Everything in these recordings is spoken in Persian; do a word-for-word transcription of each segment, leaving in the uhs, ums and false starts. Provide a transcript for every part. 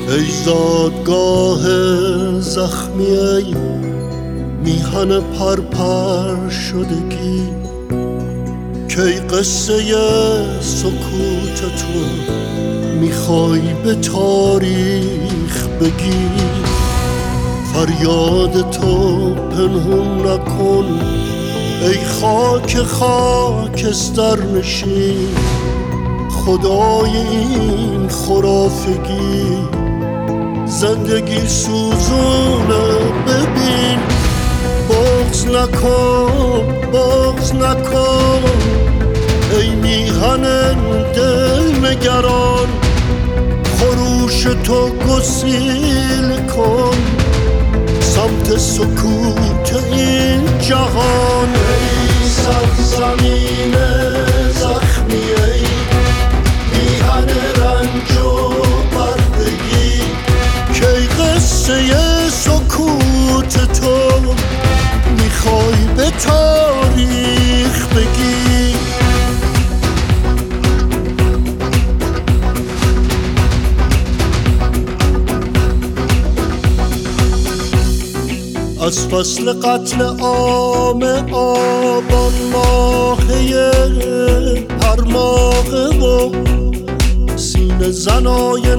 ای زادگاه زخمی، ای میهن پرپر شدگی، کی قصه سکوت تو میخوای به تاریخ بگی؟ فریاد تو پنهون نکن ای خاک خاکستر نشین، خدای این خرافگی زندگی سوزونه. ببین بغض نکن بغض نکن ای میهن دل نگران، خروش تو گسیل کن سمت سکوت این جهان. ای سرزمین زخمی، ای میهن رنج و بردگی، کی قصه سکوت تو میخوای به تاریخ بگی؟ از فصل قتل عام آبان ماهه هر ماهه و سینه زنای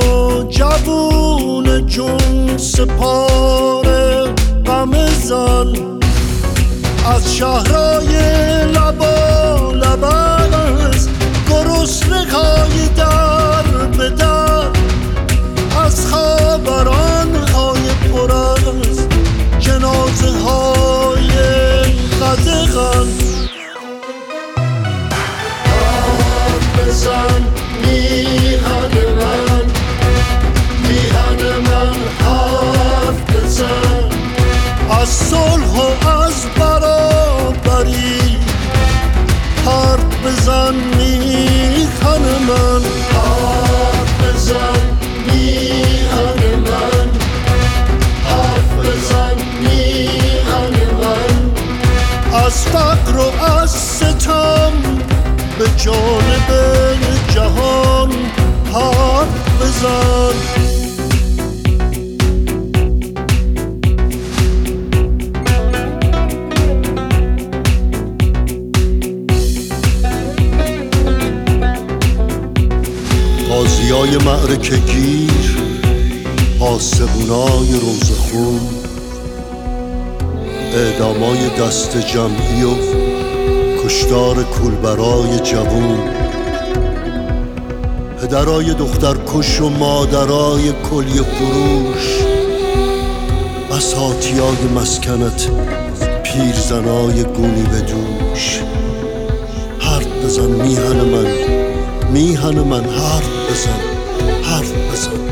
نوجوون جون سپاره غم زن، از شهرهای لبا لباز گرسنه های در به در، از خبران های پر از جنازه های قدغن. حرف بزن میهن من، میهن من حرف بزن از صلح و از برابری، حرف بزن میهن من، حرف بزن میهن من، حرف بزن میهن من از فقر و از ستم به جانب جهان حرف بزن. غازیای معرکه گیر، آسمونای روزخون، اعدامای دست جمعی و کشتار کولبرای جوون، پدرای دختر کش و مادرای کلیه فروش، بساطیای مسکنت پیرزنای گونی به دوش. حرف بزن میهن من، میهن من حرف بزن، حرف بزن.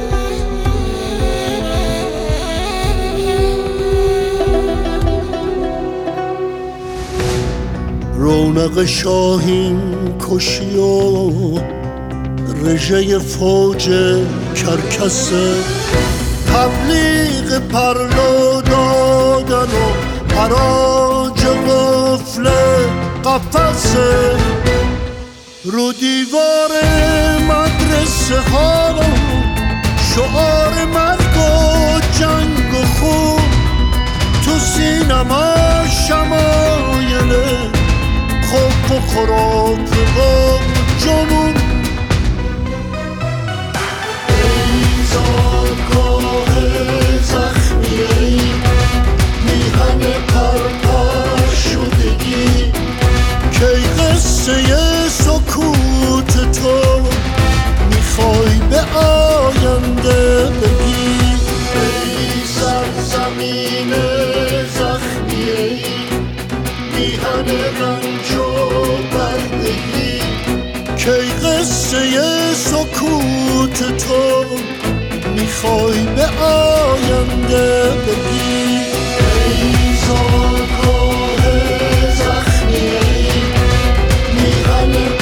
رونق شاهین کشی و رژه فوج کرکسه، تبلیغ پرلو دادن و حراج قفل قفسه، رو دیوار مدرسه ها شعار مرگ و جنگ و خون، تو سینما شمایل خوب و خراب و جنون. ای زادگاه زخمی، ای میهن پرپر شدگی، کی قصه سکوت تو میخوای به آینده بگی؟ ای سرزمین زخمی، ای میهن رنج و بردگی، کی قصه سکوت تو میخوای به آینده بگی؟ ای زادگاه زخمی، ای میهن